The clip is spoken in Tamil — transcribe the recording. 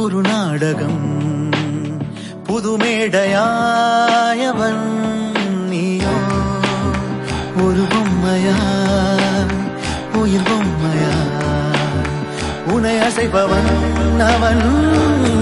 ஒரு நாடகம் புதுமேடையாயவன் நீயோ ஒரு பொம்மையா உயிர் பொம்மையா உனை அசைப்பவன் அவன்